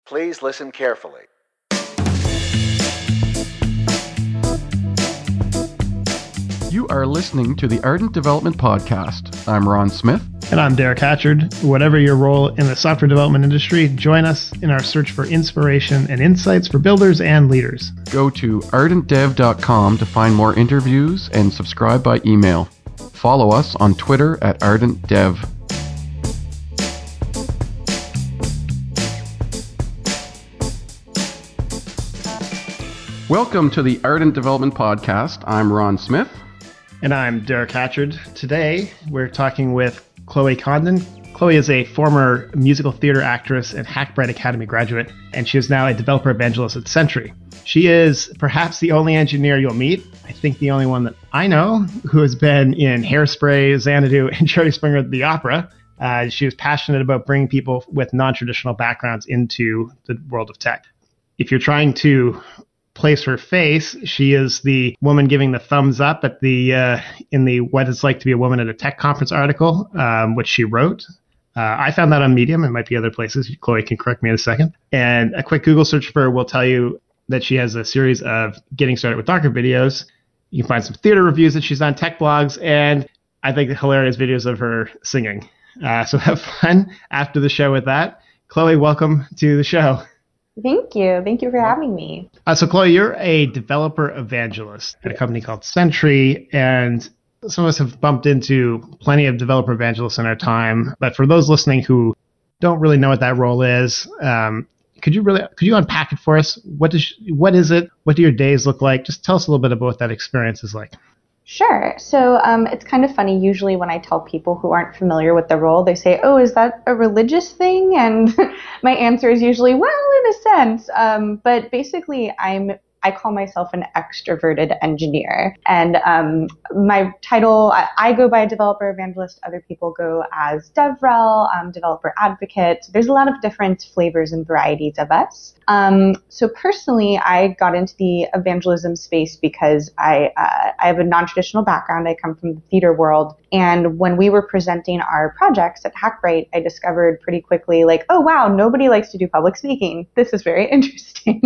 Please listen carefully. You are listening to the Ardent Development Podcast. I'm Ron Smith. And I'm Derek Hatchard. Whatever your role in the software development industry, join us in our search for inspiration and insights for builders and leaders. Go to ardentdev.com to find more interviews and subscribe by email. Follow us on Twitter at ardentdev. Welcome to the Ardent Development Podcast. I'm Ron Smith. And I'm Derek Hatchard. Today, we're talking with Chloe Condon. Chloe is a former musical theater actress and Hackbright Academy graduate, and she is now a developer evangelist at Sentry. She is perhaps the only engineer you'll meet, I think the only one that I know, who has been in Hairspray, Xanadu, and Jerry Springer at the Opera. She is passionate about bringing people with non-traditional backgrounds into the world of tech. If you're trying to place her face, she is the woman giving the thumbs up at the in the What It's Like to Be a Woman at a Tech Conference article, which she wrote. I found that on Medium. It might be other places. Chloe can correct me in a second. And a quick Google search for her will tell you that she has a series of Getting Started with Docker videos. You can find some theater reviews that she's done, tech blogs, and I think hilarious videos of her singing. So have fun after the show with that. Chloe, welcome to the show. Thank you. Thank you for having me. So, Chloe, you're a developer evangelist at a company called Sentry, and some of us have bumped into plenty of developer evangelists in our time. But for those listening who don't really know what that role is, could you unpack it for us? What is it? What do your days look like? Just tell us a little bit about what that experience is like. Sure. So it's kind of funny. Usually when I tell people who aren't familiar with the role, they say, oh, is that a religious thing? And my answer is usually, well, in a sense. But basically, I call myself an extroverted engineer. And my title, I go by developer evangelist. Other people go as DevRel, developer advocate. There's a lot of different flavors and varieties of us. So personally, I got into the evangelism space because I have a non-traditional background. I come from the theater world. And when we were presenting our projects at Hackbright, I discovered pretty quickly, like, oh, wow, nobody likes to do public speaking. This is very interesting.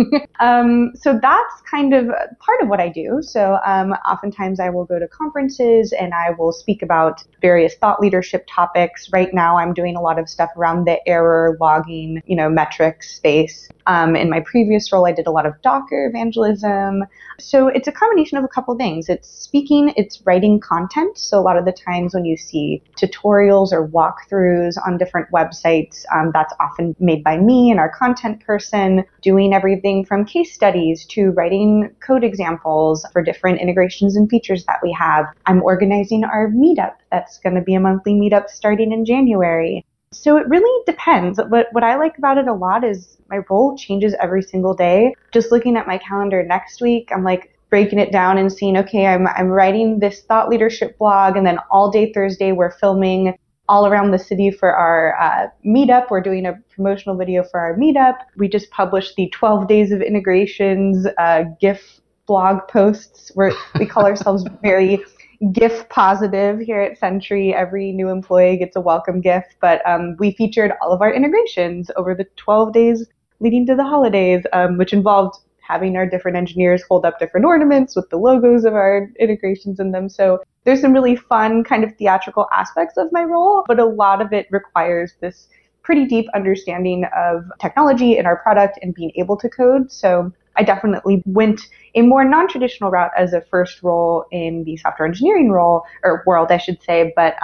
So that's kind of part of what I do. So oftentimes I will go to conferences and I will speak about various thought leadership topics. Right now, I'm doing a lot of stuff around the error logging, metrics space. In my previous role, I did a lot of Docker evangelism. So it's a combination of a couple things. It's speaking, it's writing content. So a lot of the times when you see tutorials or walkthroughs on different websites, that's often made by me and our content person, doing everything from case studies to writing code examples for different integrations and features that we have. I'm organizing our meetup. That's going to be a monthly meetup starting in January. So it really depends. But what I like about it a lot is my role changes every single day. Just looking at my calendar next week, I'm like breaking it down and seeing, okay, I'm writing this thought leadership blog, and then all day Thursday we're filming all around the city for our meetup. We're doing a promotional video for our meetup. We just published the 12 days of integrations GIF blog posts. We call ourselves very GIF positive here at Sentry. Every new employee gets a welcome GIF, but we featured all of our integrations over the 12 days leading to the holidays, which involved having our different engineers hold up different ornaments with the logos of our integrations in them. So there's some really fun kind of theatrical aspects of my role, but a lot of it requires this pretty deep understanding of technology and our product and being able to code. So I definitely went a more non-traditional route as a first role in the software engineering role, or world, I should say. But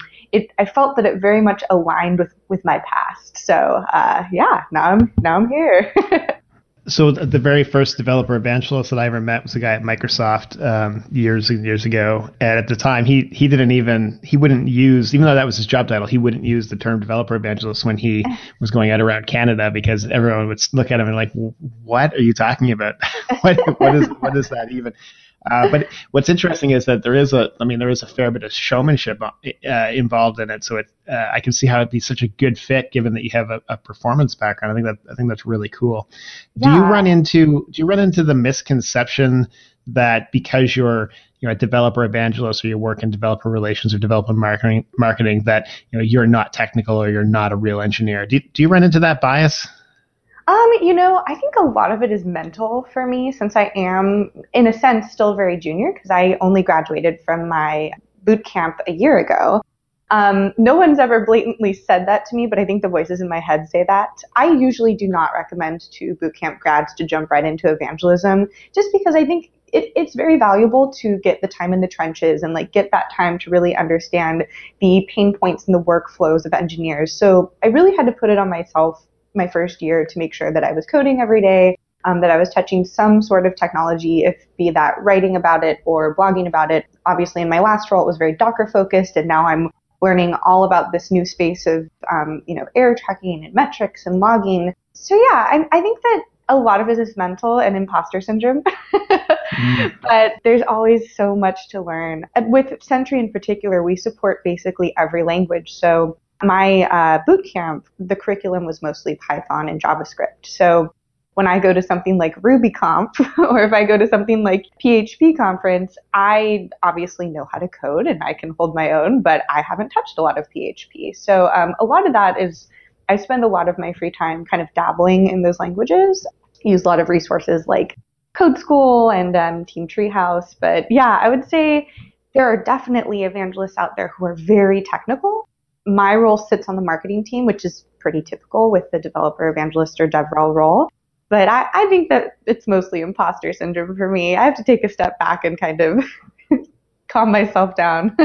I felt that it very much aligned with my past. So now I'm here. So the very first developer evangelist that I ever met was a guy at Microsoft years and years ago. And at the time, he wouldn't use, even though that was his job title, he wouldn't use the term developer evangelist when he was going out around Canada, because everyone would look at him and like, what are you talking about? what is that even? But what's interesting is that there is a fair bit of showmanship involved in it. So I can see how it'd be such a good fit, given that you have a performance background. I think that's really cool. Yeah. Do you run into the misconception that because you're a developer evangelist, or you work in developer relations or developer marketing that you're not technical or you're not a real engineer? Do you run into that bias? I think a lot of it is mental for me since I am, in a sense, still very junior because I only graduated from my boot camp a year ago. No one's ever blatantly said that to me, but I think the voices in my head say that. I usually do not recommend to boot camp grads to jump right into evangelism just because I think it's very valuable to get the time in the trenches and like get that time to really understand the pain points and the workflows of engineers. So I really had to put it on myself my first year to make sure that I was coding every day, that I was touching some sort of technology, if be that writing about it or blogging about it. Obviously, in my last role, it was very Docker focused, and now I'm learning all about this new space of, error tracking and metrics and logging. So yeah, I think that a lot of it is mental and imposter syndrome, but there's always so much to learn. And with Sentry in particular, we support basically every language. So my boot camp, the curriculum was mostly Python and JavaScript. So when I go to something like RubyConf or if I go to something like PHP conference, I obviously know how to code and I can hold my own, but I haven't touched a lot of PHP. So a lot of that is I spend a lot of my free time kind of dabbling in those languages, use a lot of resources like Code School and Team Treehouse. But yeah, I would say there are definitely evangelists out there who are very technical. My role sits on the marketing team, which is pretty typical with the developer evangelist or DevRel role. But I think that it's mostly imposter syndrome for me. I have to take a step back and kind of calm myself down.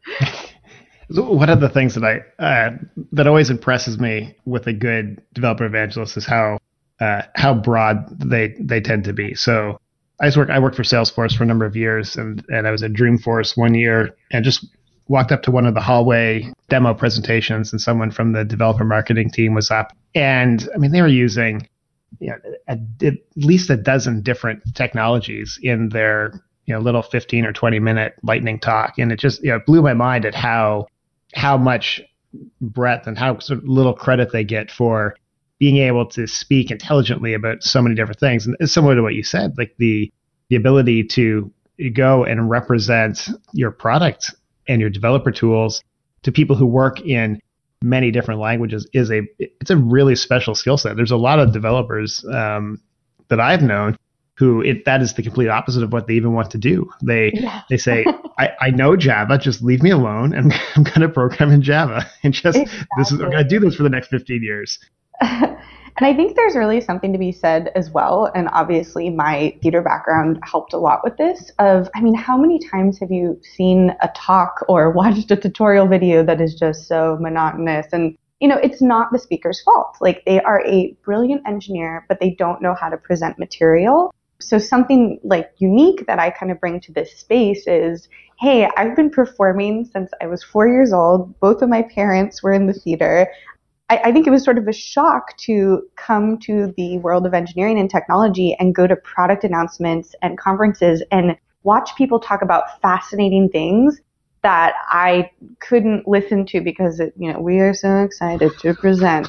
One of the things that that always impresses me with a good developer evangelist is how broad they tend to be. So I worked for Salesforce for a number of years, and I was at Dreamforce one year, and just walked up to one of the hallway demo presentations, and someone from the developer marketing team was up, and I mean they were using at least a dozen different technologies in their little 15 or 20 minute lightning talk, and it just blew my mind at how much breadth and how sort of little credit they get for being able to speak intelligently about so many different things. And it's similar to what you said, like the ability to go and represent your product and your developer tools to people who work in many different languages it's a really special skill set. There's a lot of developers that I've known who that is the complete opposite of what they even want to do. They say, I know Java, just leave me alone, and I'm going to program in Java, and just I'm going to do this for the next 15 years. And I think there's really something to be said as well. And obviously my theater background helped a lot with this how many times have you seen a talk or watched a tutorial video that is just so monotonous? And, it's not the speaker's fault. Like they are a brilliant engineer, but they don't know how to present material. So something like unique that I kind of bring to this space is, hey, I've been performing since I was 4 years old. Both of my parents were in the theater. I think it was sort of a shock to come to the world of engineering and technology and go to product announcements and conferences and watch people talk about fascinating things that I couldn't listen to because we are so excited to present.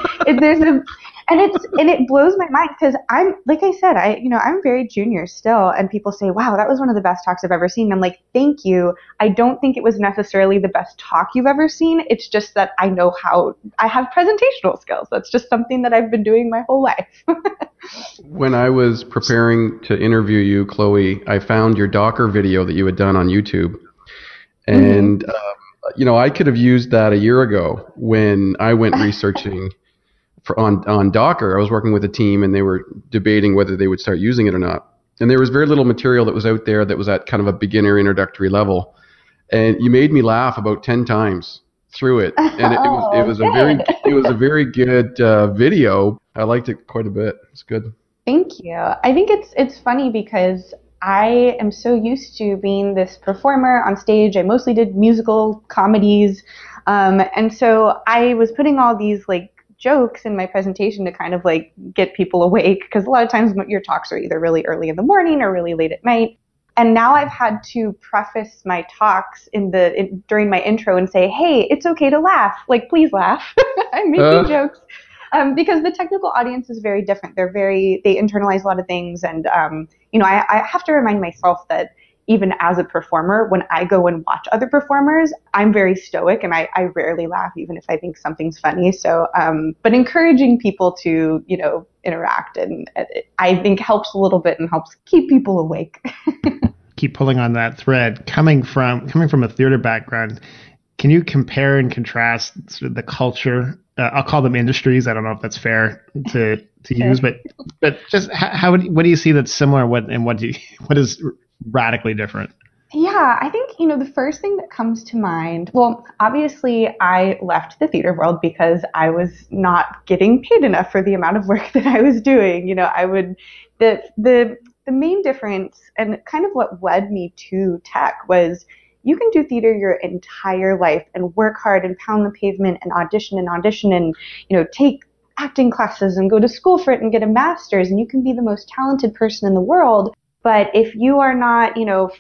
It blows my mind because I'm, like I said, I'm very junior still, and people say, wow, that was one of the best talks I've ever seen. And I'm like, thank you. I don't think it was necessarily the best talk you've ever seen. It's just that I have presentational skills. That's just something that I've been doing my whole life. When I was preparing to interview you, Chloe, I found your Docker video that you had done on YouTube. And, I could have used that a year ago when I went researching on Docker. I was working with a team and they were debating whether they would start using it or not. And there was very little material that was out there that was at kind of a beginner introductory level. And you made me laugh about 10 times through it. And it was a very good video. I liked it quite a bit. It's good. Thank you. I think it's funny because I am so used to being this performer on stage. I mostly did musical comedies. And so I was putting all these jokes in my presentation to kind of get people awake, because a lot of times your talks are either really early in the morning or really late at night. And now I've had to preface my talks during my intro and say, hey, it's okay to laugh. Please laugh. I'm making jokes. Because the technical audience is very different. They internalize a lot of things. And, I have to remind myself that even as a performer, when I go and watch other performers, I'm very stoic and I rarely laugh, even if I think something's funny. So, but encouraging people to, interact and I think helps a little bit and helps keep people awake. Keep pulling on that thread. Coming from a theater background, can you compare and contrast sort of the culture? I'll call them industries. I don't know if that's fair to use, but just what do you see that's similar? What is radically different? Yeah, I think, the first thing that comes to mind, well, obviously I left the theater world because I was not getting paid enough for the amount of work that I was doing. The main difference and kind of what led me to tech was you can do theater your entire life and work hard and pound the pavement and audition and, take acting classes and go to school for it and get a master's, and you can be the most talented person in the world. But if you are not,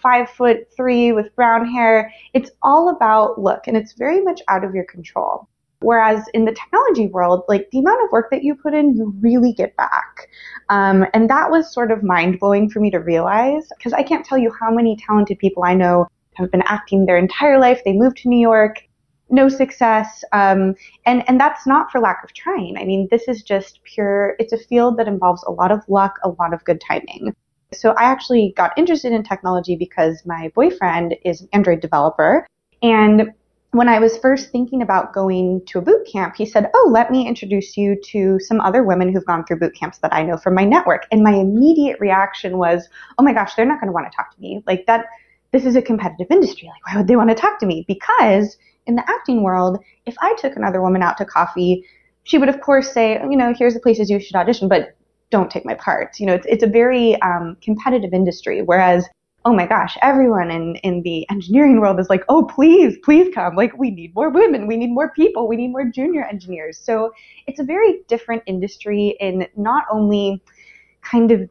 5'3" with brown hair, it's all about look, and it's very much out of your control. Whereas in the technology world, like the amount of work that you put in, you really get back. And that was sort of mind blowing for me to realize, because I can't tell you how many talented people I know have been acting their entire life. They moved to New York, no success. And that's not for lack of trying. I mean, this is just it's a field that involves a lot of luck, a lot of good timing. So I actually got interested in technology because my boyfriend is an Android developer. And when I was first thinking about going to a boot camp, he said, "Oh, let me introduce you to some other women who've gone through boot camps that I know from my network." And my immediate reaction was, "Oh my gosh, they're not going to want to talk to me. Like that, this is a competitive industry. Like, why would they want to talk to me?" Because in the acting world, if I took another woman out to coffee, she would of course say, "Here's the places you should audition, but don't take my part." It's a very competitive industry. Whereas, oh my gosh, everyone in the engineering world is like, "Oh, please come. Like, we need more women. We need more people. We need more junior engineers." So it's a very different industry in not only kind of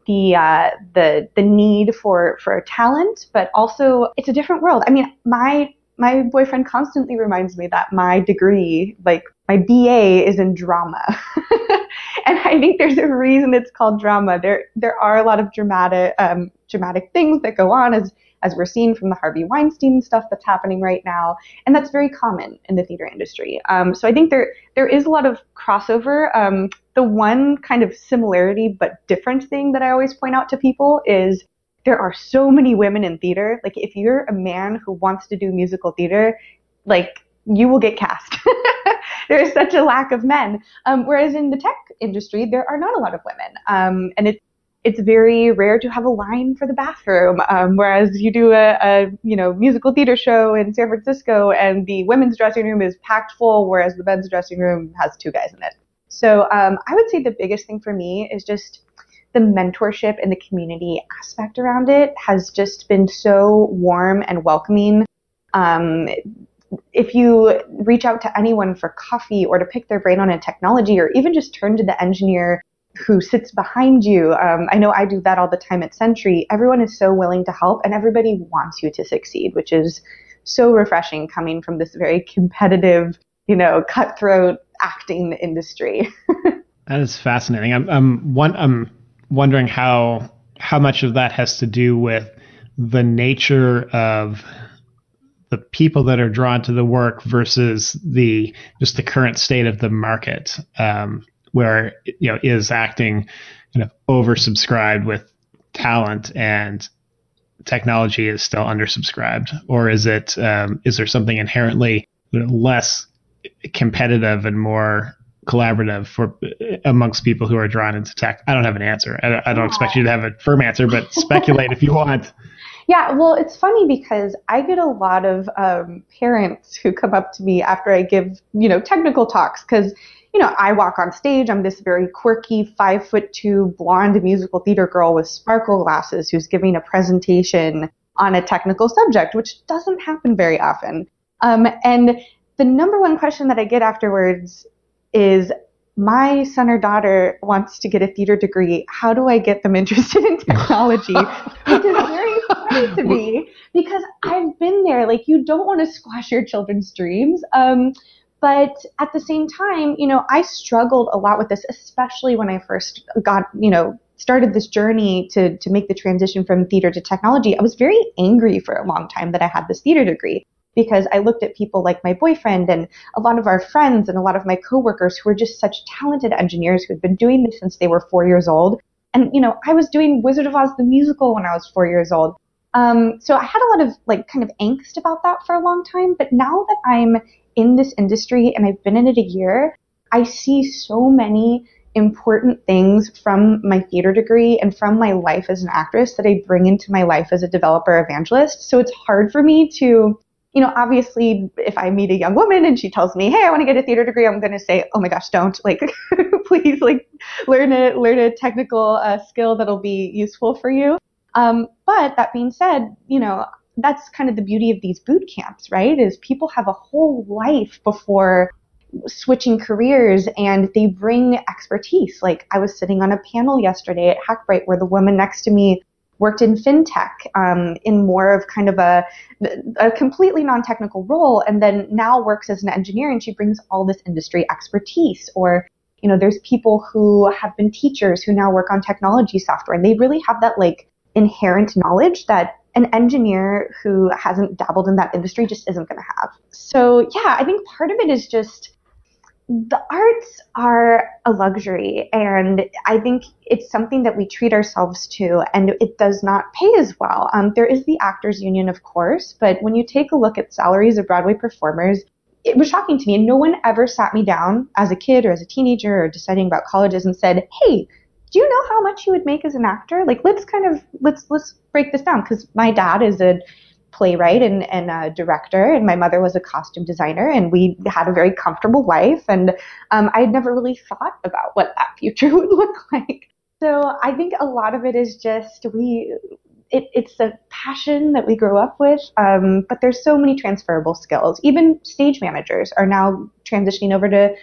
the need for talent, but also it's a different world. I mean, my boyfriend constantly reminds me that my degree, like my BA, is in drama. And I think there's a reason it's called drama. There are a lot of dramatic things that go on as we're seeing from the Harvey Weinstein stuff that's happening right now. And that's very common in the theater industry. So I think there is a lot of crossover. The one kind of similarity but different thing that I always point out to people is there are so many women in theater. Like, if you're a man who wants to do musical theater, like, you will get cast. There is such a lack of men. Whereas in the tech industry, there are not a lot of women. And it's very rare to have a line for the bathroom. Whereas you do a musical theater show in San Francisco and the women's dressing room is packed full, whereas the men's dressing room has 2 guys in it. So I would say the biggest thing for me is just the mentorship and the community aspect around it has just been so warm and welcoming. If you reach out to anyone for coffee or to pick their brain on a technology, or even just turn to the engineer who sits behind you, I know I do that all the time at Sentry. Everyone is so willing to help and everybody wants you to succeed, which is so refreshing coming from this very competitive, cutthroat acting industry. That is fascinating. I'm wondering how much of that has to do with the nature of the people that are drawn to the work versus just the current state of the market, where is acting kind of oversubscribed with talent and technology is still undersubscribed, or is there something inherently less competitive and more collaborative amongst people who are drawn into tech? I don't have an answer. I don't expect you to have a firm answer, but speculate if you want. Yeah, well, it's funny because I get a lot of parents who come up to me after I give, technical talks because, I walk on stage. I'm this very quirky 5'2" blonde musical theater girl with sparkle glasses who's giving a presentation on a technical subject, which doesn't happen very often. And the number one question that I get afterwards is, my son or daughter wants to get a theater degree. How do I get them interested in technology? Which is very funny to me because I've been there. Like, you don't want to squash your children's dreams. But at the same time, I struggled a lot with this, especially when I first got, started this journey to make the transition from theater to technology, I was very angry for a long time that I had this theater degree, because I looked at people like my boyfriend and a lot of our friends and a lot of my coworkers who were just such talented engineers who had been doing this since they were 4 years old. And, I was doing Wizard of Oz the musical when I was 4 years old. So I had a lot of kind of angst about that for a long time. But now that I'm in this industry and I've been in it a year, I see so many important things from my theater degree and from my life as an actress that I bring into my life as a developer evangelist. So it's hard for me to, obviously if I meet a young woman and she tells me, hey, I want to get a theater degree, I'm going to say, oh my gosh, don't, please, learn a technical skill that'll be useful for you. But that being said, that's kind of the beauty of these boot camps, right? Is people have a whole life before switching careers and they bring expertise. Like I was sitting on a panel yesterday at Hackbright where the woman next to me worked in fintech, in more of kind of a completely non-technical role, and then now works as an engineer, and she brings all this industry expertise. Or, there's people who have been teachers who now work on technology software, and they really have that inherent knowledge that an engineer who hasn't dabbled in that industry just isn't going to have. So yeah, I think part of it is just the arts are a luxury, and I think it's something that we treat ourselves to, and it does not pay as well. There is the Actors Union, of course, but when you take a look at salaries of Broadway performers, it was shocking to me, and no one ever sat me down as a kid or as a teenager or deciding about colleges and said, hey, do you know how much you would make as an actor? Let's break this down, because my dad is a playwright and a director, and my mother was a costume designer, and we had a very comfortable life, and I had never really thought about what that future would look like. So I think a lot of it is just it's a passion that we grow up with, but there's so many transferable skills. Even stage managers are now transitioning over to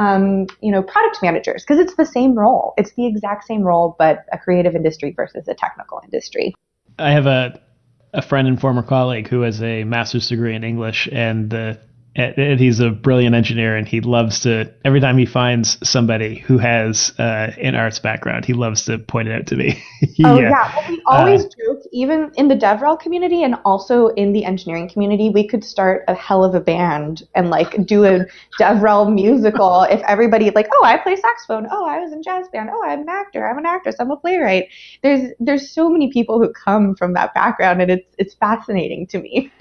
product managers, because it's the same role. It's the exact same role, but a creative industry versus a technical industry. I have a friend and former colleague who has a master's degree in English, and he's a brilliant engineer, and he loves to, every time he finds somebody who has an arts background, he loves to point it out to me. Well, we always joke, even in the DevRel community and also in the engineering community, we could start a hell of a band and do a DevRel musical if everybody oh, I play saxophone, oh, I was in jazz band, oh, I'm an actor, I'm an actress, I'm a playwright. There's so many people who come from that background, and it's fascinating to me.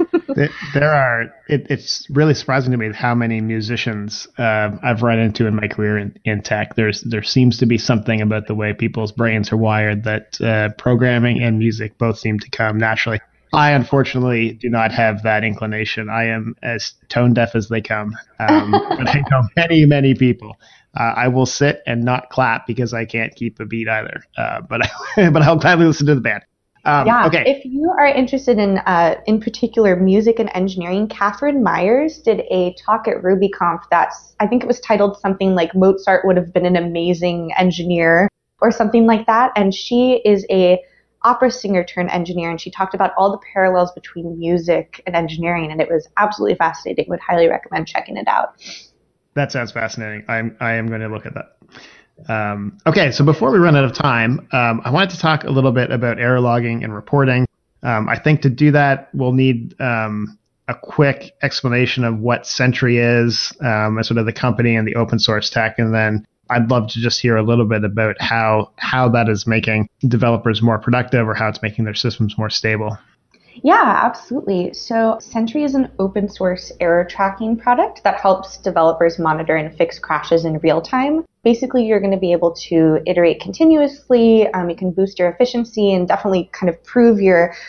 It's really surprising to me how many musicians I've run into in my career in tech. There seems to be something about the way people's brains are wired that programming and music both seem to come naturally. I unfortunately do not have that inclination. I am as tone deaf as they come. But I know many, many people. I will sit and not clap because I can't keep a beat either. But I'll gladly listen to the band. Okay. If you are interested in particular music and engineering, Catherine Myers did a talk at RubyConf I think it was titled something like Mozart would have been an amazing engineer or something like that. And she is a opera singer turned engineer, and she talked about all the parallels between music and engineering, and it was absolutely fascinating. Would highly recommend checking it out. That sounds fascinating. I am going to look at that. Okay, so before we run out of time, I wanted to talk a little bit about error logging and reporting. I think to do that, we'll need a quick explanation of what Sentry is, as sort of the company and the open source tech, and then I'd love to just hear a little bit about how that is making developers more productive, or how it's making their systems more stable. Yeah, absolutely. So Sentry is an open source error tracking product that helps developers monitor and fix crashes in real time. Basically, you're going to be able to iterate continuously. You can boost your efficiency and definitely kind of improve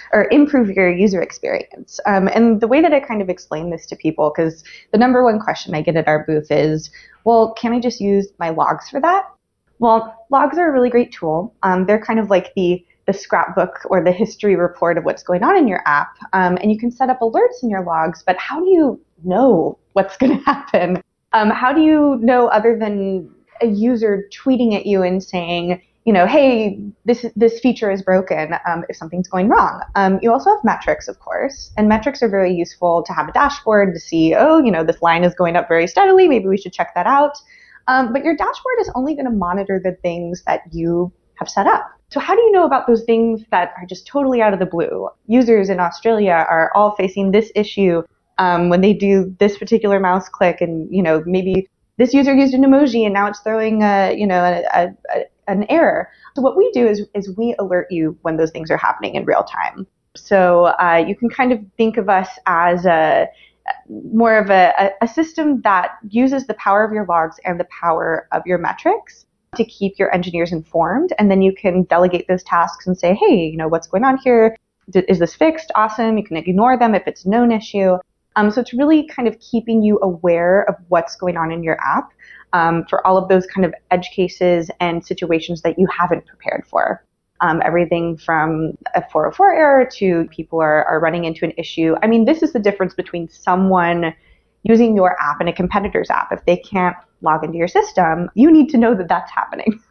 your user experience. And the way that I kind of explain this to people, because the number one question I get at our booth is, well, can I just use my logs for that? Well, logs are a really great tool. They're kind of like the scrapbook or the history report of what's going on in your app. And you can set up alerts in your logs, but how do you know what's going to happen? How do you know, other than a user tweeting at you and saying, hey, this feature is broken, if something's going wrong? You also have metrics, of course, and metrics are very useful to have a dashboard to see, this line is going up very steadily. Maybe we should check that out. But your dashboard is only going to monitor the things that you have set up. So how do you know about those things that are just totally out of the blue? Users in Australia are all facing this issue when they do this particular mouse click, and maybe this user used an emoji and now it's throwing an error. So what we do is we alert you when those things are happening in real time. So you can kind of think of us as more of a system that uses the power of your logs and the power of your metrics to keep your engineers informed. And then you can delegate those tasks and say, hey, what's going on here? Is this fixed? Awesome. You can ignore them if it's a known issue. So it's really kind of keeping you aware of what's going on in your app for all of those kind of edge cases and situations that you haven't prepared for. Everything from a 404 error to people are running into an issue. I mean, this is the difference between someone using your app and a competitor's app. If they can't log into your system, you need to know that that's happening.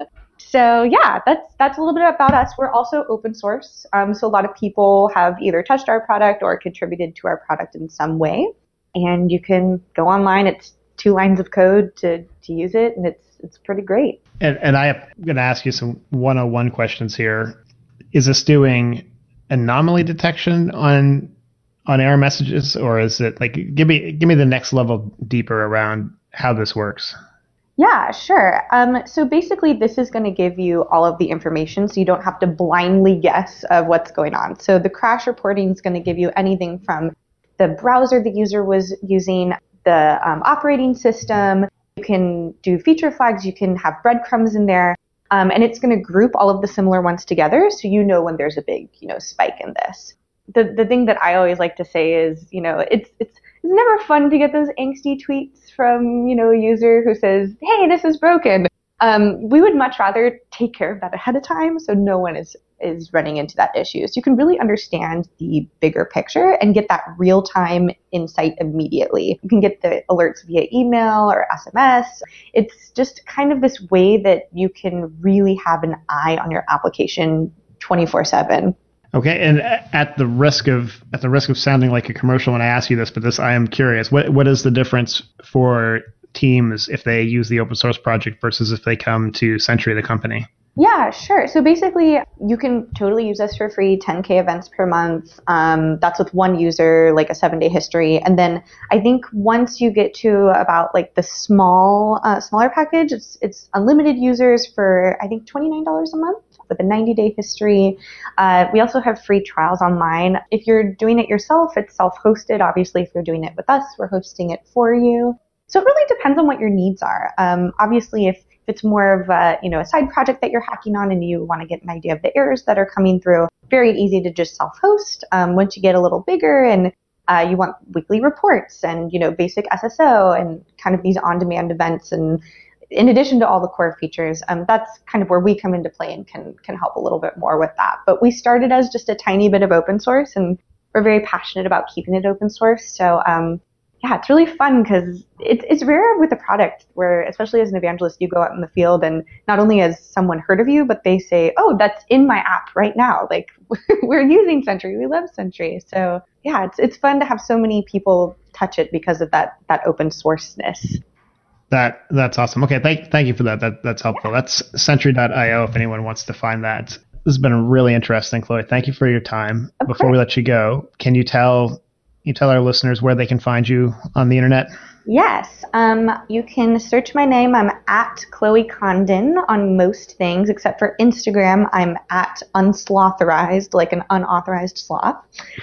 So yeah, that's a little bit about us. We're also open source. So a lot of people have either touched our product or contributed to our product in some way. And you can go online. It's 2 lines of code to use it, and it's pretty great. And I'm going to ask you some 101 questions here. Is this doing anomaly detection on error messages, or is it like give me the next level deeper around how this works? Yeah, sure. So basically, this is going to give you all of the information, so you don't have to blindly guess of what's going on. So the crash reporting is going to give you anything from the browser the user was using, the operating system. You can do feature flags. You can have breadcrumbs in there. And it's going to group all of the similar ones together, so you know when there's a big, spike in this. The thing that I always like to say is, it's never fun to get those angsty tweets from, a user who says, hey, this is broken. We would much rather take care of that ahead of time so no one is running into that issue. So you can really understand the bigger picture and get that real-time insight immediately. You can get the alerts via email or SMS. It's just kind of this way that you can really have an eye on your application 24/7. Okay, and at the risk of sounding like a commercial when I ask you this, but I am curious. What is the difference for teams if they use the open source project versus if they come to Sentry, the company? Yeah, sure. So basically, you can totally use us for free, 10K events per month. That's with one user, like a 7-day history. And then I think once you get to about like the smaller package, it's unlimited users for, I think, $29 a month with a 90-day history. We also have free trials online. If you're doing it yourself, it's self-hosted. Obviously, if you're doing it with us, we're hosting it for you. So it really depends on what your needs are. Obviously, if it's more of a side project that you're hacking on and you want to get an idea of the errors that are coming through, very easy to just self-host. Once you get a little bigger and you want weekly reports and basic SSO and kind of these on-demand events, and in addition to all the core features, that's kind of where we come into play and can help a little bit more with that. But we started as just a tiny bit of open source, and we're very passionate about keeping it open source. So yeah, it's really fun because it's rare with a product where, especially as an evangelist, you go out in the field and not only has someone heard of you, but they say, oh, that's in my app right now. Like, we're using Sentry. We love Sentry. So yeah, it's fun to have so many people touch it because of that open sourceness. That's awesome. Okay, thank you for that. That's helpful. Yeah. That's Sentry.io if anyone wants to find that. This has been really interesting, Chloe. Thank you for your time. Before we let you go, can you tell our listeners where they can find you on the internet? Yes. You can search my name. I'm at Chloe Condon on most things, except for Instagram. I'm at unslotherized, like an unauthorized sloth.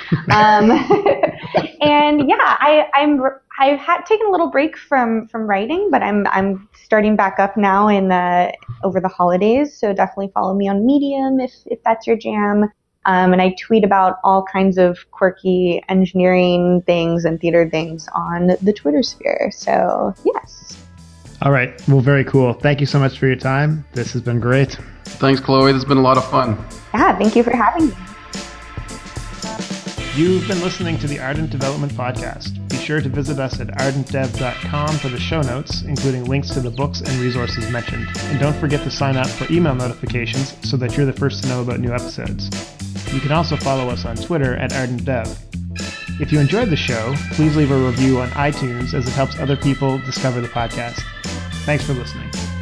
And yeah, I've taken a little break from writing, but I'm starting back up now over the holidays. So definitely follow me on Medium if that's your jam. And I tweet about all kinds of quirky engineering things and theater things on the Twitter sphere. So, yes. All right. Well, very cool. Thank you so much for your time. This has been great. Thanks, Chloe. This has been a lot of fun. Yeah, thank you for having me. You've been listening to the Ardent Development Podcast. Be sure to visit us at ardentdev.com for the show notes, including links to the books and resources mentioned. And don't forget to sign up for email notifications so that you're the first to know about new episodes. You can also follow us on Twitter at ArdentDev. If you enjoyed the show, please leave a review on iTunes as it helps other people discover the podcast. Thanks for listening.